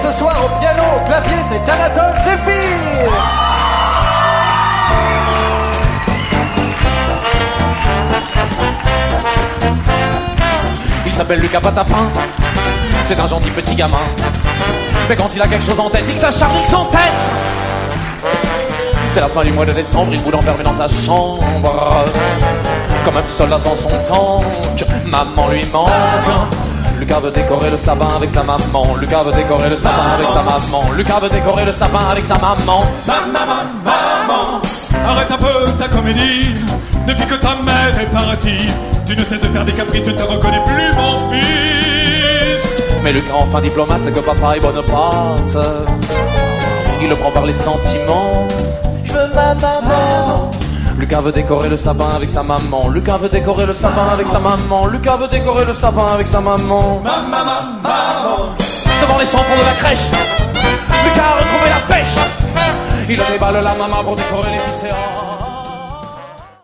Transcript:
ce soir au piano, au clavier, c'est Anatole Zéphir. Il s'appelle Lucas Patapin, c'est un gentil petit gamin. Mais quand il a quelque chose en tête, il s'acharne sans tête. C'est la fin du mois de décembre, il voulait enfermer dans sa chambre comme un petit soldat sans son tank. Maman lui manque. Lucas veut décorer le sapin avec sa maman. Lucas veut décorer le sapin avec sa maman. Lucas veut décorer le sapin avec sa maman. Maman, arrête un peu ta comédie. Depuis que ta mère est partie, tu ne cesses de faire des caprices, je ne te reconnais plus mon fils. Mais Lucas enfin diplomate, c'est que papa est Bonaparte. Il le prend par les sentiments. Je veux ma maman. Lucas veut décorer le sapin avec sa maman. Lucas veut décorer le sapin avec sa maman. Lucas veut décorer le sapin avec sa maman. Maman. Devant les enfants de la crèche, Lucas a retrouvé la pêche. Il déballe la maman pour décorer les viscéras.